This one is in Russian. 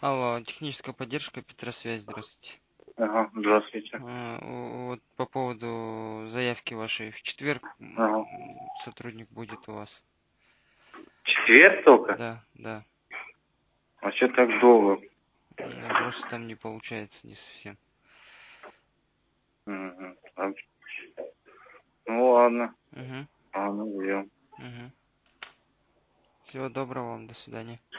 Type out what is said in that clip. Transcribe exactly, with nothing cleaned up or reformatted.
Алло, техническая поддержка, Петросвязь, здравствуйте. Ага, здравствуйте. А, у- Вот по поводу заявки вашей. В четверг Ага. м, сотрудник будет у вас. В четверг только? Да, да. А что так долго? М, Просто там не получается не совсем. Мгм. А, Ну ладно, Угу, ладно, ждем. угу. Всего доброго вам, до свидания.